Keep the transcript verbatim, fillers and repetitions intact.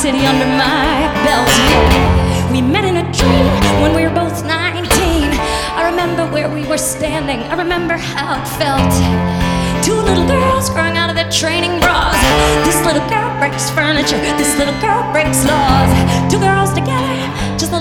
City under my belt. Yeah. We met in a dream when we were both nineteen. I remember where we were standing, I remember how it felt. Two little girls growing out of their training bras. This little girl breaks furniture, this little girl breaks laws. Two girls together, just a